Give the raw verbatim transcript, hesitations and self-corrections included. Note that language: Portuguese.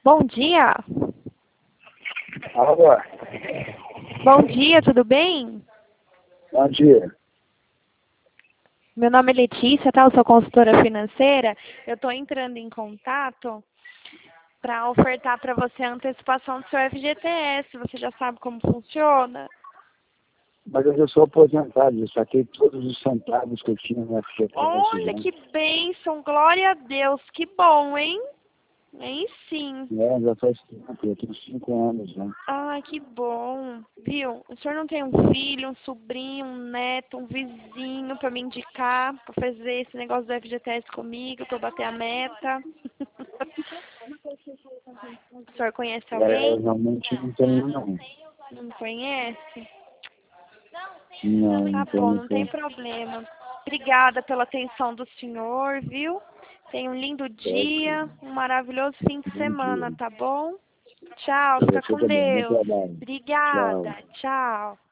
Bom dia. Alô? Bom dia, tudo bem? Bom dia. Meu nome é Letícia, tá? Eu sou consultora financeira. Eu estou entrando em contato para ofertar para você a antecipação do seu F G T S. Você já sabe como funciona? Mas eu já sou aposentado, eu saquei todos os centavos que eu tinha no F G T S. Olha que bênção, glória a Deus, que bom, hein? Hein, sim. É, já faz tempo, eu tenho cinco anos, né? Ai, que bom. Viu? O senhor não tem um filho, um sobrinho, um neto, um vizinho para me indicar, para fazer esse negócio do F G T S comigo, para bater a meta? O senhor conhece É, eu alguém? realmente não tenho, não. Não conhece? Não, Tá não bom, tenho. não tem problema. Obrigada pela atenção do senhor, viu? Tenha um lindo dia, um maravilhoso fim de Bom semana, dia. tá bom? Tchau, Pra fica você com também, bom Deus. trabalho. Tchau. Obrigada, tchau.